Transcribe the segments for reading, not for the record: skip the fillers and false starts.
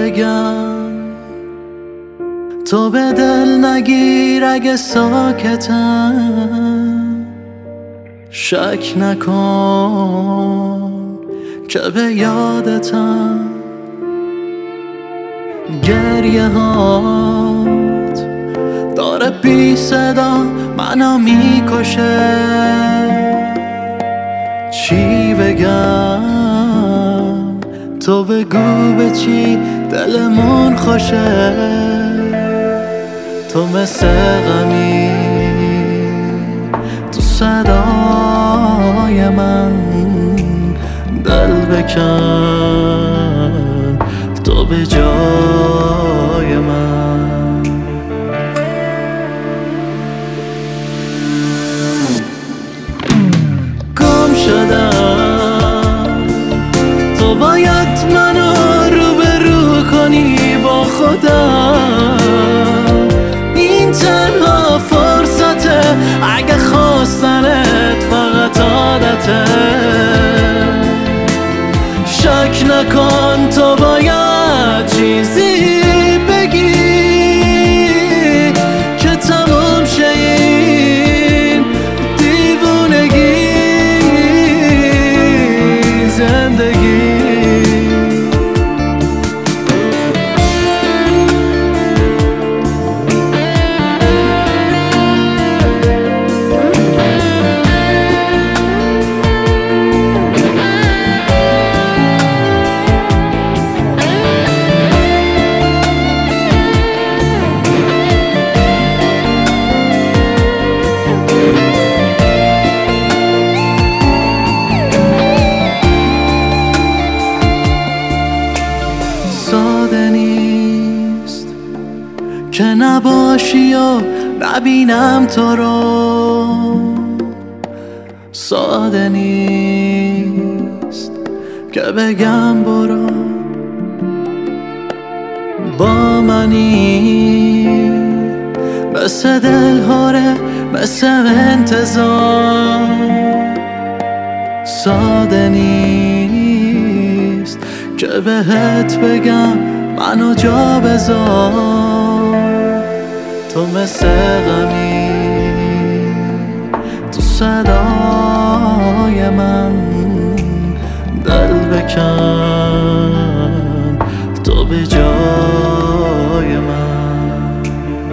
بگم تو به دل نگیر اگه ساکتم، شک نکن که به یادتم. گریه هات داره بی صدا منو میکشه، چی بگم تو بگو به چی دلمون خوشه. تو مثل غمی تو صدای من دل بکن، تو به جای من. گم شدم تو باید منو روبرو کنی با خودم، این تنها فرصته اگه خواستنت فقط عادته. شک نکن تو باید چیزی بگی که تموم شه این دیوونگی زندگی. ساده نیست که نباشی و نبینم تو رو، ساده نیست که بگم برو با منی، مثل دلهاره مثل انتظار. ساده نیست که بهت بگم منو جا بذار، تو مثل غمی تو صدای من دل بکن، تو به جای من.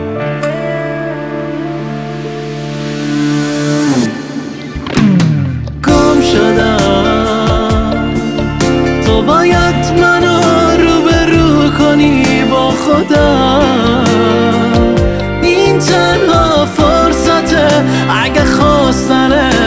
گم شدم تو باید منو روبرو کنی با خودم، این تنها فرصته اگه خواستنه